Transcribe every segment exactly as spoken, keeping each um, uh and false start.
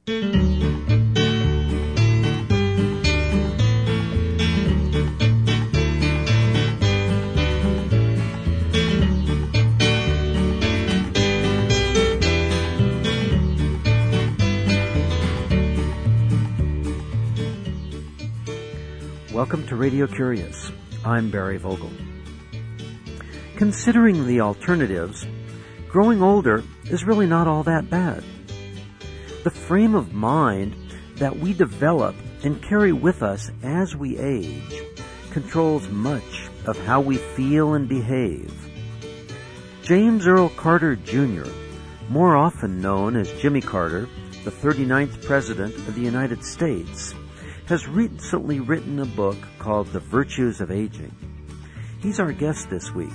Welcome to Radio Curious. I'm Barry Vogel. Considering the alternatives, growing older is really not all that bad. The frame of mind that we develop and carry with us as we age controls much of how we feel and behave. James Earl Carter Junior, more often known as Jimmy Carter, the thirty-ninth President of the United States, has recently written a book called The Virtues of Aging. He's our guest this week.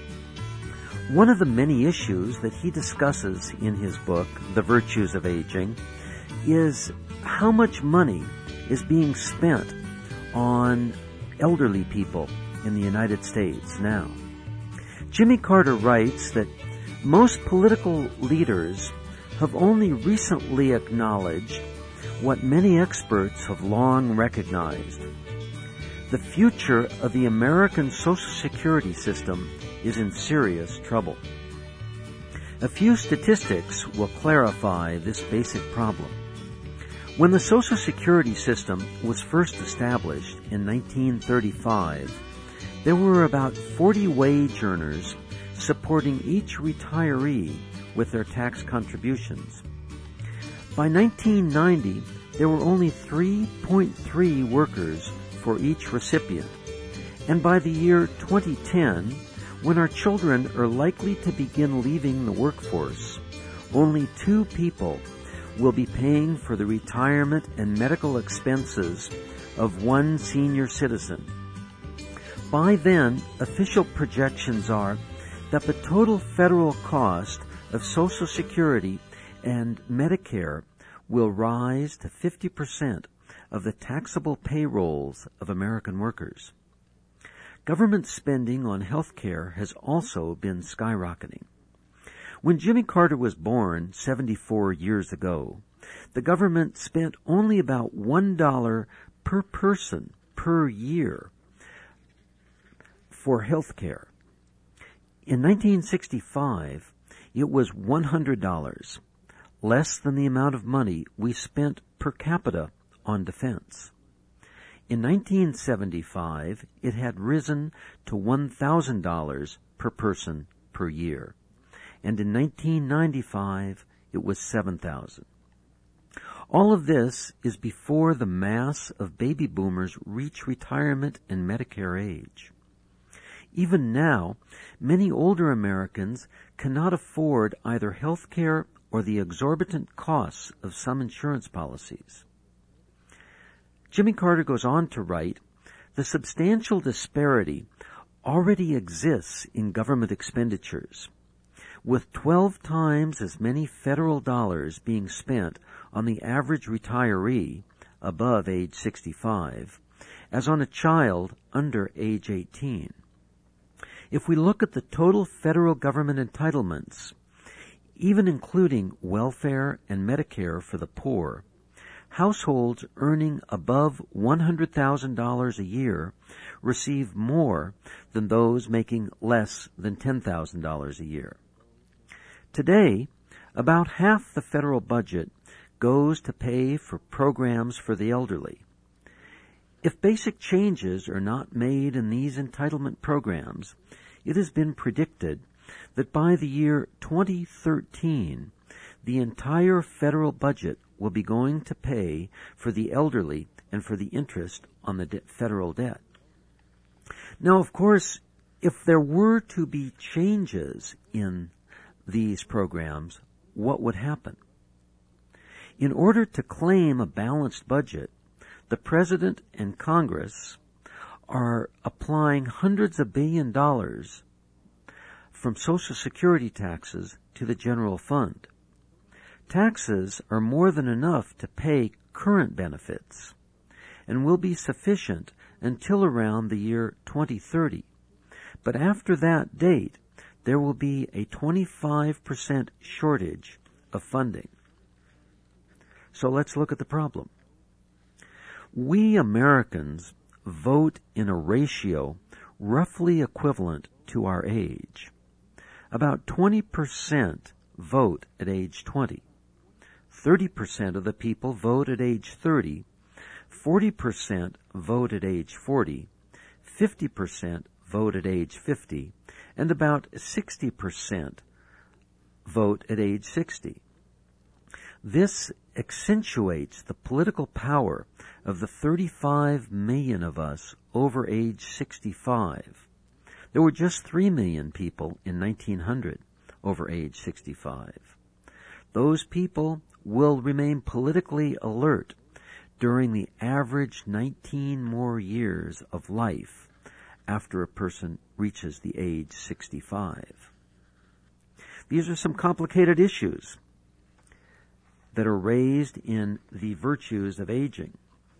One of the many issues that he discusses in his book, The Virtues of Aging, is how much money is being spent on elderly people in the United States now. Jimmy Carter writes that most political leaders have only recently acknowledged what many experts have long recognized. The future of the American Social Security system is in serious trouble. A few statistics will clarify this basic problem. When the Social Security system was first established in nineteen thirty-five, there were about forty wage earners supporting each retiree with their tax contributions. By nineteen ninety, there were only three point three workers for each recipient. And by the year twenty ten, when our children are likely to begin leaving the workforce, only two people will be paying for the retirement and medical expenses of one senior citizen. By then, official projections are that the total federal cost of Social Security and Medicare will rise to fifty percent of the taxable payrolls of American workers. Government spending on health care has also been skyrocketing. When Jimmy Carter was born seventy-four years ago, the government spent only about one dollar per person per year for health care. In nineteen sixty-five, it was one hundred dollars, less than the amount of money we spent per capita on defense. In nineteen seventy-five, it had risen to one thousand dollars per person per year, and in nineteen ninety-five, it was seven thousand dollars. All of this is before the mass of baby boomers reach retirement and Medicare age. Even now, many older Americans cannot afford either health care or the exorbitant costs of some insurance policies. Jimmy Carter goes on to write, the substantial disparity already exists in government expenditures, with twelve times as many federal dollars being spent on the average retiree above age sixty-five as on a child under age eighteen. If we look at the total federal government entitlements, even including welfare and Medicare for the poor, households earning above one hundred thousand dollars a year receive more than those making less than ten thousand dollars a year. Today, about half the federal budget goes to pay for programs for the elderly. If basic changes are not made in these entitlement programs, it has been predicted that by the year twenty thirteen, the entire federal budget will be going to pay for the elderly and for the interest on the de- federal debt. Now, of course, if there were to be changes in these programs, what would happen? In order to claim a balanced budget, the President and Congress are applying hundreds of billion dollars from Social Security taxes to the general fund. Taxes are more than enough to pay current benefits and will be sufficient until around the year twenty thirty. But after that date, there will be a twenty-five percent shortage of funding. So let's look at the problem. We Americans vote in a ratio roughly equivalent to our age. About twenty percent vote at age twenty. thirty percent of the people vote at age thirty. forty percent vote at age forty. fifty percent vote at age fifty. And about sixty percent vote at age sixty. This accentuates the political power of the thirty-five million of us over age sixty-five. There were just three million people in nineteen hundred over age sixty-five. Those people will remain politically alert during the average nineteen more years of life after a person reaches the age sixty-five. These are some complicated issues that are raised in the virtues of aging.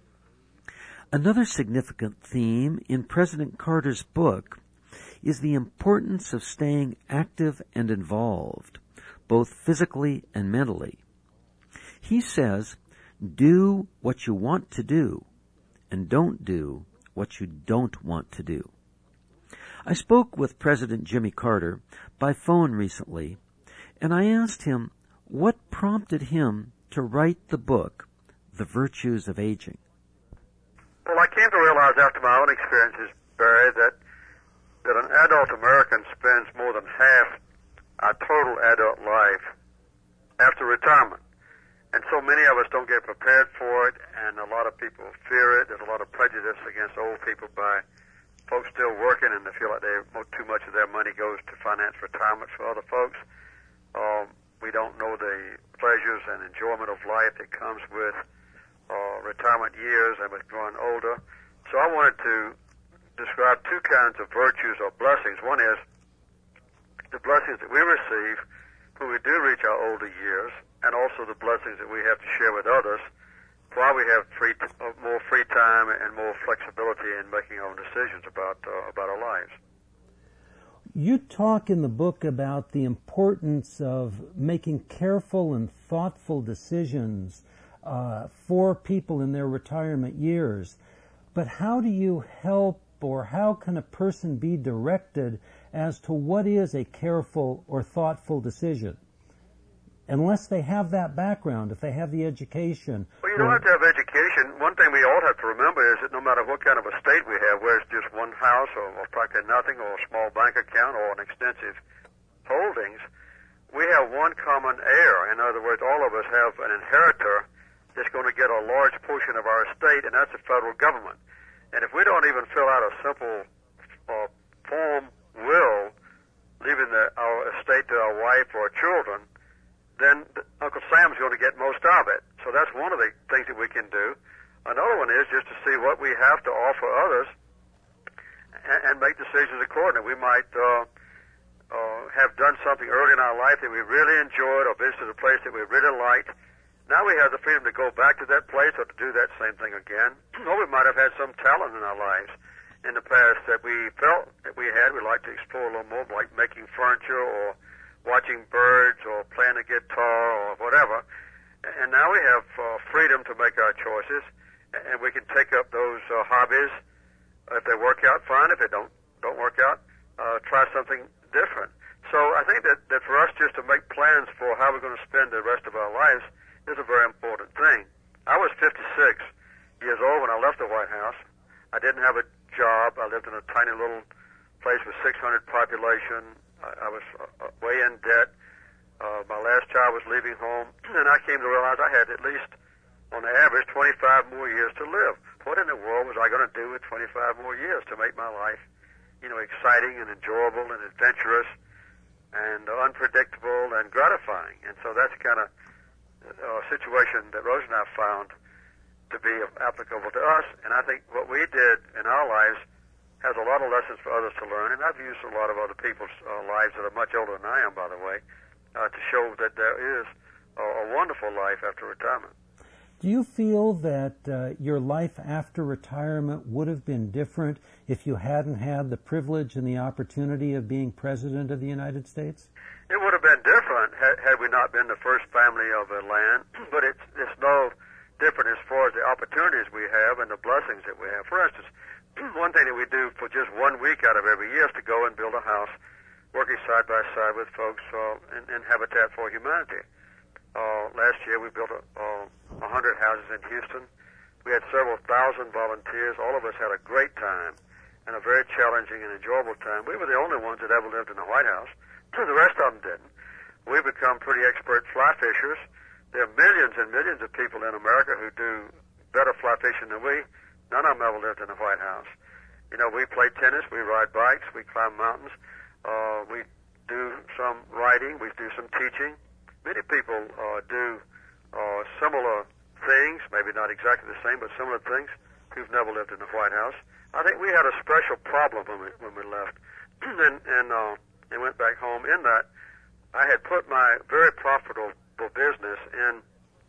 Another significant theme in President Carter's book is the importance of staying active and involved, both physically and mentally. He says, do what you want to do, and don't do what you don't want to do. I spoke with President Jimmy Carter by phone recently, and I asked him what prompted him to write the book, The Virtues of Aging. Well, I came to realize after my own experiences, Barry, that, that an adult American spends more than half our total adult life after retirement. And so many of us don't get prepared for it, and a lot of people fear it. There's a lot of prejudice against old people by folks still working, and they feel like they too much of their money goes to finance retirement for other folks. Um, we don't know the pleasures and enjoyment of life that comes with uh, retirement years and with growing older. So I wanted to describe two kinds of virtues or blessings. One is the blessings that we receive when we do reach our older years, and also the blessings that we have to share with others while we have free t- uh, more free time and more flexibility in making our own decisions about uh, about our lives. You talk in the book about the importance of making careful and thoughtful decisions uh, for people in their retirement years. But how do you help, or how can a person be directed as to what is a careful or thoughtful decision? Unless they have that background, if they have the education. Well, you don't have to have education. One thing we all have to remember is that no matter what kind of estate we have, whether it's just one house or, or practically nothing, or a small bank account or an extensive holdings, we have one common heir. In other words, all of us have an inheritor that's going to get a large portion of our estate, and that's the federal government. And if we don't even fill out a simple uh, form will, leaving the, our estate to our wife or children, then Uncle Sam's going to get most of it. So that's one of the things that we can do. Another one is just to see what we have to offer others and, and make decisions accordingly. We might uh, uh, have done something early in our life that we really enjoyed, or visited a place that we really liked. Now we have the freedom to go back to that place or to do that same thing again. Or we might have had some talent in our lives in the past that we felt that we had. We'd like to explore a little more, like making furniture or watching birds or playing a guitar or whatever. And now we have uh, freedom to make our choices, and we can take up those uh, hobbies. If they work out, fine. If they don't don't work out, uh, try something different. So I think that, that for us just to make plans for how we're going to spend the rest of our lives is a very important thing. I was fifty-six years old when I left the White House. I didn't have a job. I lived in a tiny little place with six hundred population. I was uh, way in debt. Uh, my last child was leaving home, and I came to realize I had at least, on the average, twenty-five more years to live. What in the world was I going to do with twenty-five more years to make my life, you know, exciting and enjoyable and adventurous and uh, unpredictable and gratifying? And so that's the kind of uh, situation that Rose and I found to be applicable to us. And I think what we did in our lives has a lot of lessons for others to learn, and I've used a lot of other people's uh, lives that are much older than I am, by the way, uh, to show that there is a, a wonderful life after retirement. Do you feel that uh, your life after retirement would have been different if you hadn't had the privilege and the opportunity of being President of the United States? It would have been different had, had we not been the first family of the land, but it's, it's no opportunities we have and the blessings that we have. For instance, one thing that we do for just one week out of every year is to go and build a house, working side by side with folks uh, in, in Habitat for Humanity. Uh, last year we built a, uh, one hundred houses in Houston. We had several thousand volunteers. All of us had a great time and a very challenging and enjoyable time. We were the only ones that ever lived in the White House. The rest of them didn't. We've become pretty expert fly fishers. There are millions and millions of people in America who do better fly fishing than we. None of them ever lived in the White House. You know, we play tennis, we ride bikes, we climb mountains, uh, we do some writing, we do some teaching. Many people uh, do uh, similar things, maybe not exactly the same, but similar things, who've never lived in the White House. I think we had a special problem when we, when we left and, and, uh, and went back home in that I had put my very profitable business in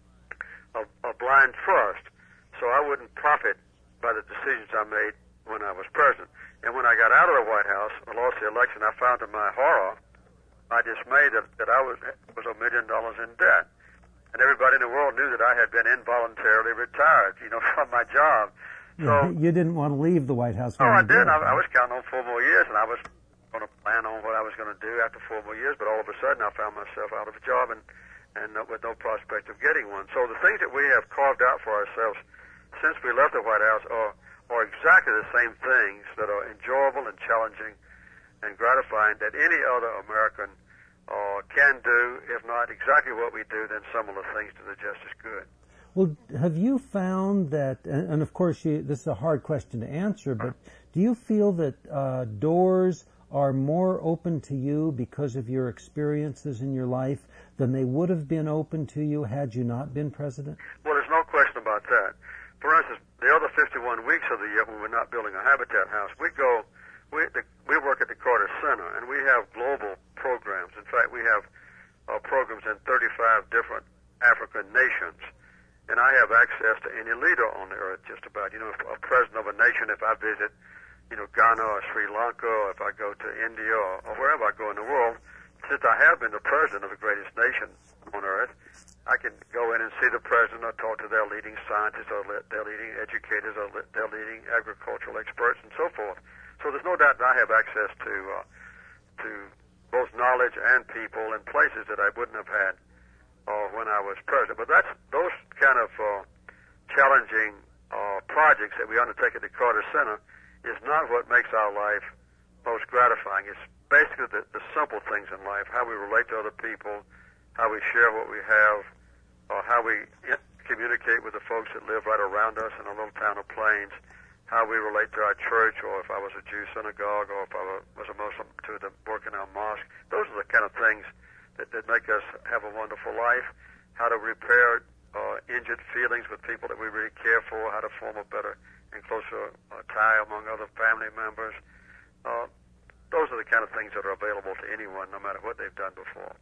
a, a blind trust, so I wouldn't profit by the decisions I made when I was president. And when I got out of the White House and lost the election, I found to my horror, my dismay, that, that I was was a million dollars in debt. And everybody in the world knew that I had been involuntarily retired, you know, from my job. So yeah, you didn't want to leave the White House. Oh, I did. I, I was counting on four more years, and I was going to plan on what I was going to do after four more years, but all of a sudden I found myself out of a job and and with no prospect of getting one. So the things that we have carved out for ourselves since we left the White House are, are exactly the same things that are enjoyable and challenging and gratifying that any other American uh, can do, if not exactly what we do, then similar things to the just as good. Well, have you found that, and, and of course you, this is a hard question to answer, but do you feel that uh, doors are more open to you because of your experiences in your life than they would have been open to you had you not been president? Well, there's no question about that. For instance, the other fifty-one weeks of the year when we're not building a Habitat house, we go, we, the, we work at the Carter Center, and we have global programs. In fact, we have uh, programs in thirty-five different African nations, and I have access to any leader on the earth just about. You know, if a president of a nation, if I visit, you know, Ghana or Sri Lanka, or if I go to India or, or wherever I go in the world, since I have been the president of the greatest nation on earth, I can go in and see the president or talk to their leading scientists or their leading educators or their leading agricultural experts and so forth. So there's no doubt that I have access to uh, to both knowledge and people and places that I wouldn't have had uh, when I was president. But that's those kind of uh, challenging uh, projects that we undertake at the Carter Center is not what makes our life most gratifying. It's basically the, the simple things in life, how we relate to other people, how we share what we have, or how we in- communicate with the folks that live right around us in a little town of Plains, how we relate to our church, or if I was a Jew synagogue, or if I was a Muslim, to the work in our mosque. Those are the kind of things that, that make us have a wonderful life, how to repair uh, injured feelings with people that we really care for, how to form a better and closer uh, tie among other family members. Uh, those are the kind of things that are available to anyone, no matter what they've done before.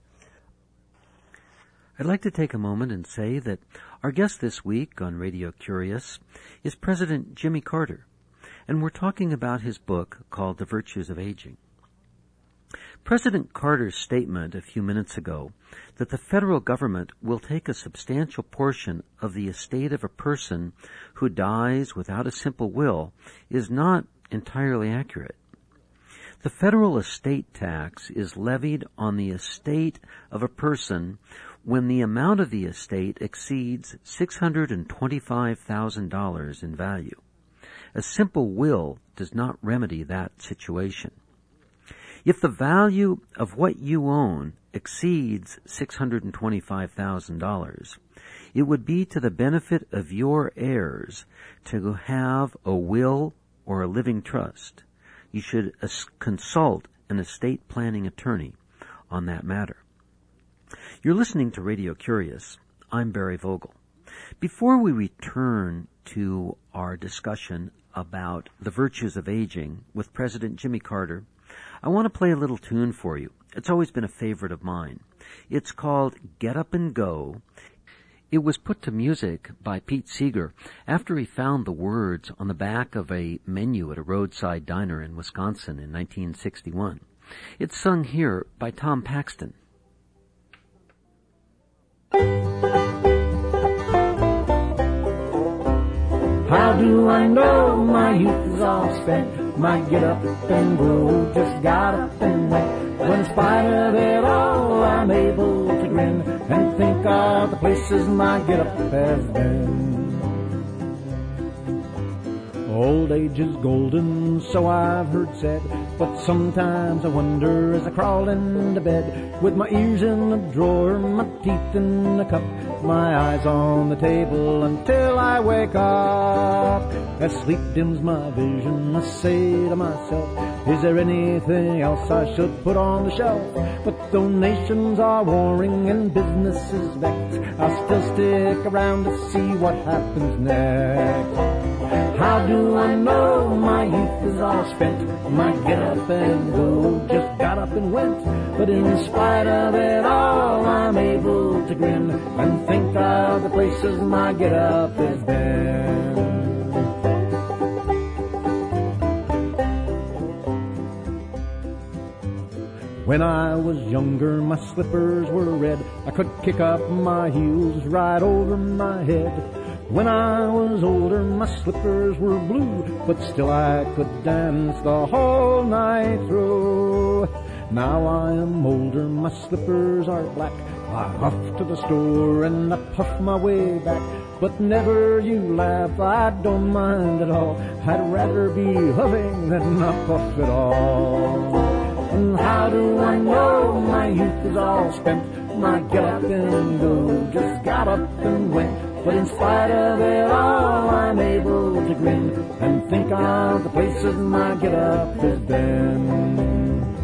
I'd like to take a moment and say that our guest this week on Radio Curious is President Jimmy Carter, and we're talking about his book called The Virtues of Aging. President Carter's statement a few minutes ago that the federal government will take a substantial portion of the estate of a person who dies without a simple will is not entirely accurate. The federal estate tax is levied on the estate of a person when the amount of the estate exceeds six hundred twenty-five thousand dollars in value. A simple will does not remedy that situation. If the value of what you own exceeds six hundred twenty-five thousand dollars, it would be to the benefit of your heirs to have a will or a living trust. You should consult an estate planning attorney on that matter. You're listening to Radio Curious. I'm Barry Vogel. Before we return to our discussion about the virtues of aging with President Jimmy Carter, I want to play a little tune for you. It's always been a favorite of mine. It's called Get Up and Go. It was put to music by Pete Seeger after he found the words on the back of a menu at a roadside diner in Wisconsin in nineteen sixty-one. It's sung here by Tom Paxton. How do I know my youth is all spent? My get up and go just got up and went. But in spite of it all, I'm able to grin and think of the places my get up has been. Old age is golden, so I've heard said, but sometimes I wonder as I crawl into bed, with my ears in the drawer, my teeth in the cup, my eyes on the table until I wake up. As sleep dims my vision, I say to myself, is there anything else I should put on the shelf? But though nations are warring and business is vexed, I'll still stick around to see what happens next. How do I know my youth is all spent? My get up and go just got up and went. But in spite of it all, I'm able to grin and think of the places my get up has been. When I was younger, my slippers were red. I could kick up my heels right over my head. When I was older, my slippers were blue, but still I could dance the whole night through. Now I am older, my slippers are black. I huff to the store and I puff my way back. But never you laugh, I don't mind at all. I'd rather be huffing than not puff at all. And how do I know my youth is all spent? My get up and go just got up and went. But in spite of it all, I'm able to grin and think of the places my get up has been.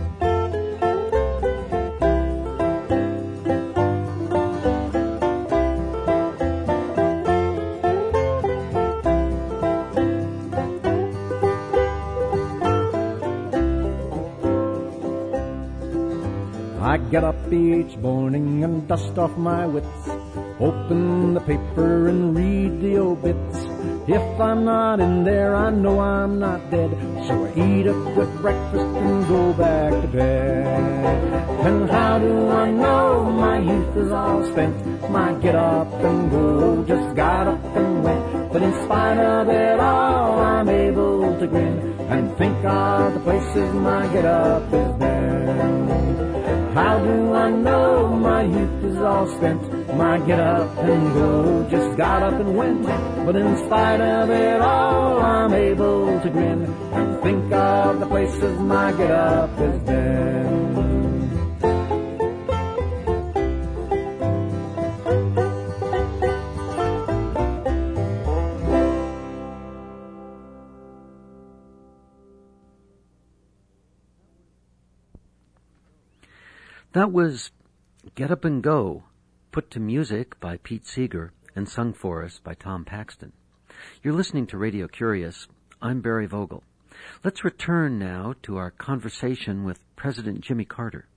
I get up each morning and dust off my wits, open the paper and read the obits. If I'm not in there, I know I'm not dead, so I eat a good breakfast and go back to bed. And how do I know my youth is all spent? My get up and go just got up and went. But in spite of it all, I'm able to grin and think of the places my get up has been. How do I know my youth is all spent? My get up and go just got up and went. But in spite of it all, I'm able to grin and think of the places my get up has been. That was Get Up and Go, put to music by Pete Seeger and sung for us by Tom Paxton. You're listening to Radio Curious. I'm Barry Vogel. Let's return now to our conversation with President Jimmy Carter.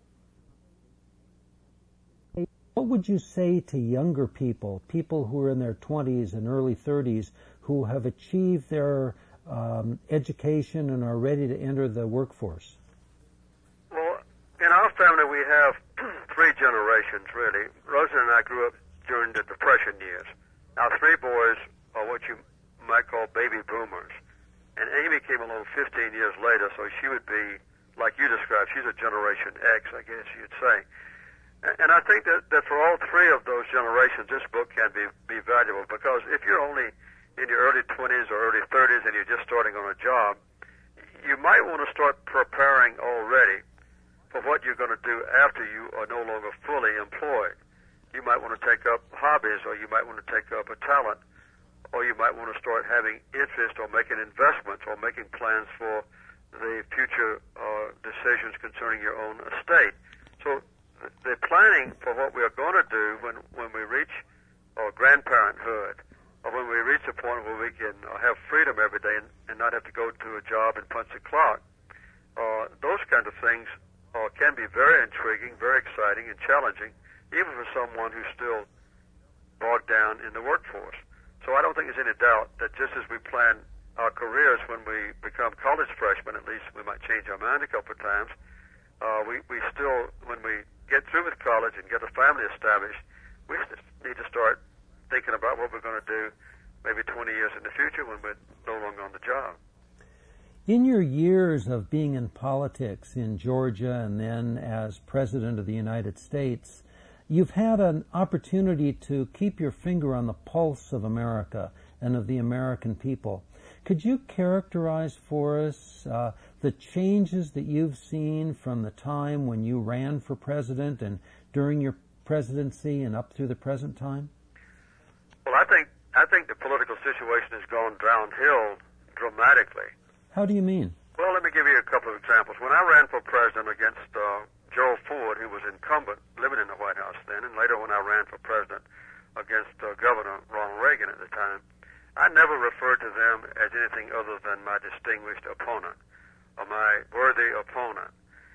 What would you say to younger people, people who are in their twenties and early thirties, who have achieved their um, education and are ready to enter the workforce? In our family, we have three generations, really. Rosa and I grew up during the Depression years. Our three boys are what you might call baby boomers. And Amy came along fifteen years later, so she would be, like you described, she's a Generation X, I guess you'd say. And I think that, that for all three of those generations, this book can be, be valuable, because if you're only in your early twenties or early thirties and you're just starting on a job, you might want to start preparing already for what you're going to do after you are no longer fully employed. You might want to take up hobbies, or you might want to take up a talent, or you might want to start having interest or making investments or making plans for the future uh, decisions concerning your own estate. So the planning for what we are going to do when, when we reach uh, grandparenthood, or when we reach a point where we can uh, have freedom every day and, and not have to go to a job and punch a clock, uh, those kind of things Uh, can be very intriguing, very exciting, and challenging, even for someone who's still bogged down in the workforce. So I don't think there's any doubt that just as we plan our careers when we become college freshmen, at least we might change our mind a couple of times, uh, we, we still, when we get through with college and get a family established, we need to start thinking about what we're going to do maybe twenty years in the future when we're no longer on the job. In your years of being in politics in Georgia and then as President of the United States, you've had an opportunity to keep your finger on the pulse of America and of the American people. Could you characterize for us uh, the changes that you've seen from the time when you ran for president and during your presidency and up through the present time? Well, I think I think the political situation has gone downhill dramatically. How do you mean? Well, let me give you a couple of examples. When I ran for president against uh, Gerald Ford, who was incumbent, living in the White House then, and later when I ran for president against uh, Governor Ronald Reagan at the time, I never referred to them as anything other than my distinguished opponent or my worthy opponent.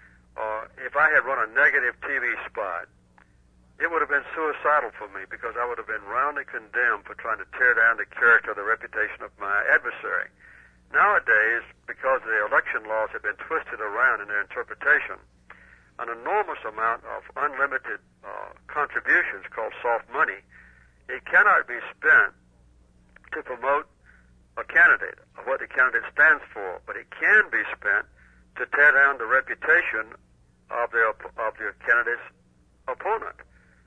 Uh, if I had run a negative T V spot, it would have been suicidal for me because I would have been roundly condemned for trying to tear down the character or the reputation of my adversary. Nowadays, because the election laws have been twisted around in their interpretation, an enormous amount of unlimited uh, contributions called soft money, it cannot be spent to promote a candidate or what the candidate stands for, but it can be spent to tear down the reputation of the of the candidate's opponent.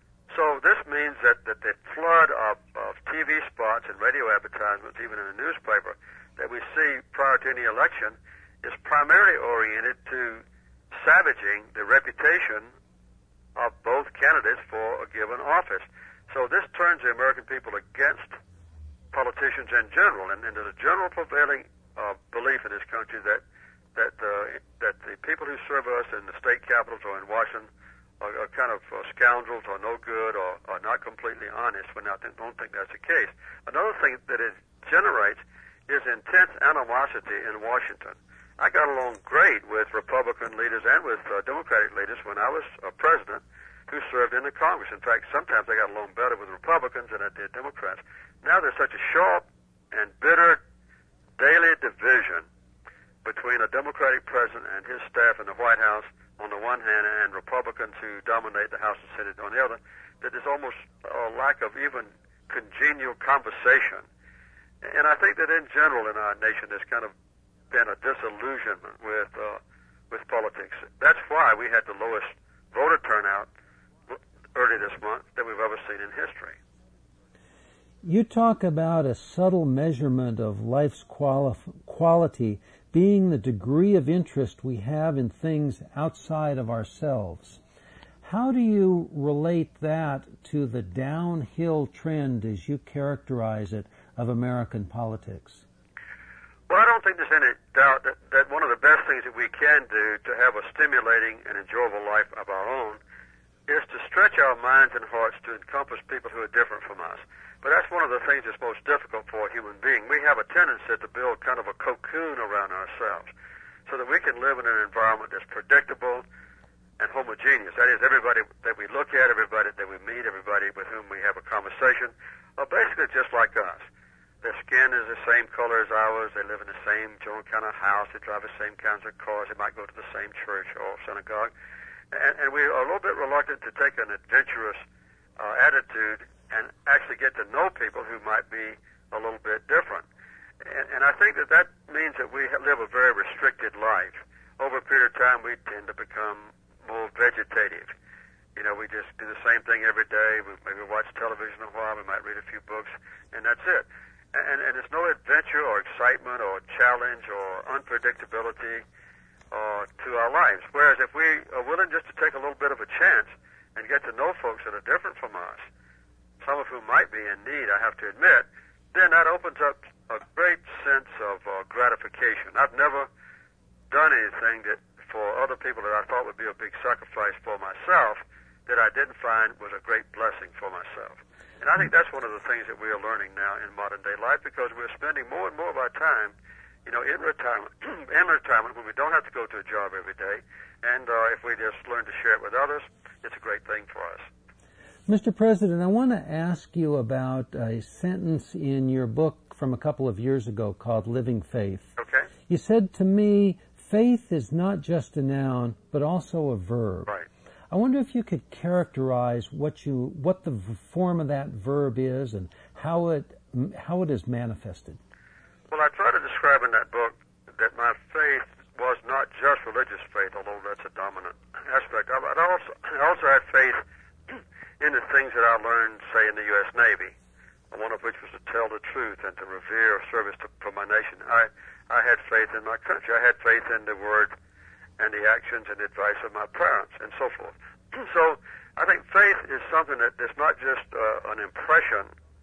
So this means that, that the flood of, of T V spots and radio advertisements, even in the newspaper, that we see prior to any election is primarily oriented to savaging the reputation of both candidates for a given office. So this turns the American people against politicians in general, and, and there's a general prevailing uh, belief in this country that that uh, that the people who serve us in the state capitals or in Washington are, are kind of uh, scoundrels or no good or are not completely honest. When I th- don't think that's the case. Another thing that it generates is intense animosity in Washington. I got along great with Republican leaders and with uh, Democratic leaders when I was uh, president who served in the Congress. In fact, sometimes I got along better with Republicans than I did Democrats. Now there's such a sharp and bitter daily division between a Democratic president and his staff in the White House on the one hand and Republicans who dominate the House and Senate on the other, that there's almost a lack of even congenial conversation. And I think that in general in our nation there's kind of been a disillusionment with uh, with politics. That's why we had the lowest voter turnout early this month that we've ever seen in history. You talk about a subtle measurement of life's quali- quality being the degree of interest we have in things outside of ourselves. How do you relate that to the downhill trend, as you characterize it, of American politics? Well, I don't think there's any doubt that, that one of the best things that we can do to have a stimulating and enjoyable life of our own is to stretch our minds and hearts to encompass people who are different from us. But that's one of the things that's most difficult for a human being. We have a tendency to build kind of a cocoon around ourselves so that we can live in an environment that's predictable and homogeneous. That is, everybody that we look at, everybody that we meet, everybody with whom we have a conversation are basically just like us. Their skin is the same color as ours. They live in the same general kind of house. They drive the same kinds of cars. They might go to the same church or synagogue. And, and we are a little bit reluctant to take an adventurous uh, attitude and actually get to know people who might be a little bit different. And, and I think that that means that we live a very restricted life. Over a period of time, we tend to become more vegetative. You know, we just do the same thing every day. We maybe watch television a while. We might read a few books, and that's it. And, and there's no adventure or excitement or challenge or unpredictability uh, to our lives. Whereas if we are willing just to take a little bit of a chance and get to know folks that are different from us, some of whom might be in need, I have to admit, then that opens up a great sense of uh, gratification. I've never done anything that for other people that I thought would be a big sacrifice for myself that I didn't find was a great blessing for myself. And I think that's one of the things that we are learning now in modern day life, because we're spending more and more of our time, you know, in retirement, in retirement when we don't have to go to a job every day. And uh, if we just learn to share it with others, it's a great thing for us. Mister President, I want to ask you about a sentence in your book from a couple of years ago called Living Faith. Okay. You said to me, faith is not just a noun, but also a verb. Right. I wonder if you could characterize what you, what the form of that verb is and how it how it is manifested. Well, I try to describe in that book that my faith was not just religious faith, although that's a dominant aspect of it. I also, I also had faith in the things that I learned, say, in the U S Navy, one of which was to tell the truth and to revere service to, for my nation. I, I had faith in my country. I had faith in the word and the actions and the advice of my parents and so forth. So I think faith is something that is not just uh, an impression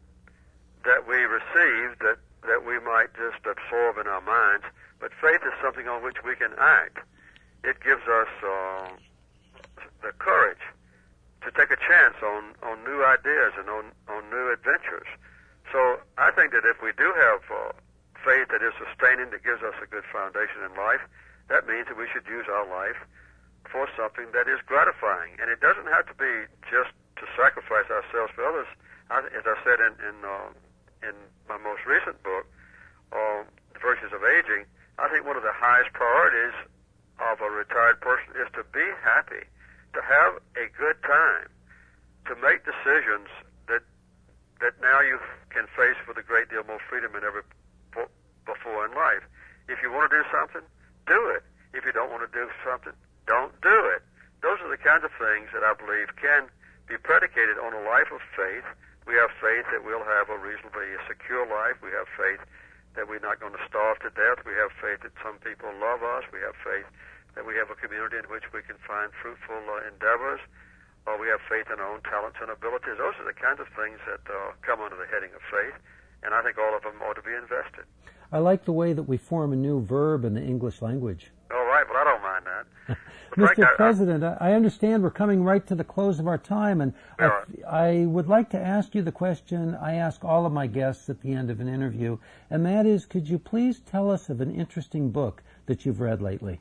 that we receive that, that we might just absorb in our minds, but faith is something on which we can act. It gives us uh, the courage to take a chance on, on new ideas and on, on new adventures. So I think that if we do have uh, faith that is sustaining, that gives us a good foundation in life, that means that we should use our life for something that is gratifying. And it doesn't have to be just to sacrifice ourselves for others. I, as I said in in, uh, in my most recent book, uh, The Virtues of Aging, I think one of the highest priorities of a retired person is to be happy, to have a good time, to make decisions that that now you can face with a great deal more freedom than ever before in life. If you want to do something, do it. If you don't want to do something, don't do it. Those are the kinds of things that I believe can be predicated on a life of faith. We have faith that we'll have a reasonably secure life. We have faith that we're not going to starve to death. We have faith that some people love us. We have faith that we have a community in which we can find fruitful uh, endeavors. Or we have faith in our own talents and abilities. Those are the kinds of things that uh, come under the heading of faith, and I think all of them ought to be invested. I like the way that we form a new verb in the English language. All right, well, I don't mind that. Mister Frank, President, I, I understand we're coming right to the close of our time, and I, I would like to ask you the question I ask all of my guests at the end of an interview, and that is, could you please tell us of an interesting book that you've read lately?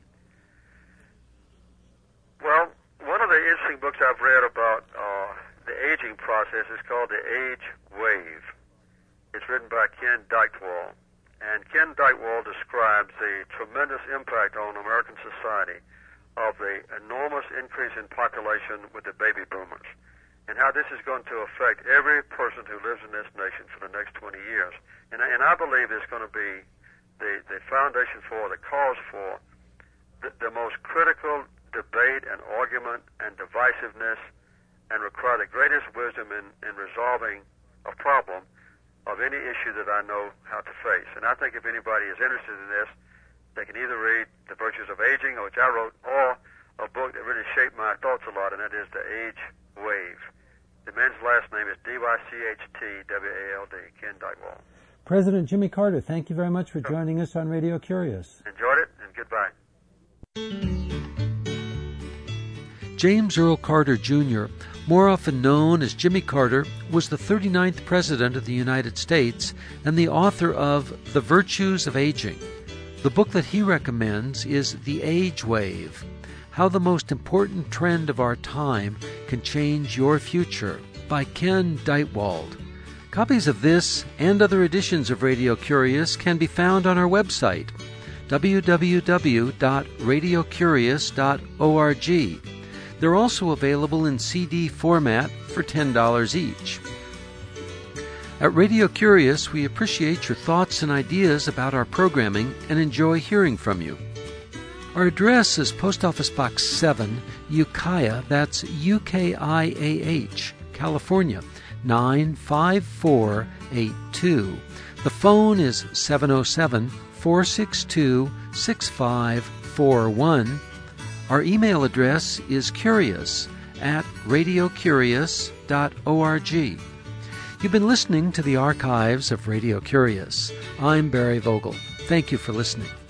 Well, one of the interesting books I've read about uh, the aging process is called The Age Wave. It's written by Ken Dykewald. And Ken Dykewald describes the tremendous impact on American society of the enormous increase in population with the baby boomers, and how this is going to affect every person who lives in this nation for the next twenty years. And, and I believe it's going to be the, the foundation for, the cause for, the, the most critical debate and argument and divisiveness, and require the greatest wisdom in, in resolving a problem of any issue that I know how to face. And I think if anybody is interested in this, they can either read The Virtues of Aging, which I wrote, or a book that really shaped my thoughts a lot, and that is The Age Wave. The man's last name is D Y C H T W A L D, Ken Dykewald. President Jimmy Carter, thank you very much for joining us on Radio Curious. Enjoyed it, and goodbye. James Earl Carter, Junior, more often known as Jimmy Carter, was the thirty-ninth President of the United States and the author of The Virtues of Aging. The book that he recommends is The Age Wave, How the Most Important Trend of Our Time Can Change Your Future, by Ken Dykewald. Copies of this and other editions of Radio Curious can be found on our website, w w w dot radio curious dot org. They're also available in C D format for ten dollars each. At Radio Curious, we appreciate your thoughts and ideas about our programming and enjoy hearing from you. Our address is Post Office Box seven, Ukiah, that's U K I A H, California, nine five four eight two. The phone is seven oh seven, four six two, six five four one. Our email address is curious at radio curious dot org. You've been listening to the archives of Radio Curious. I'm Barry Vogel. Thank you for listening.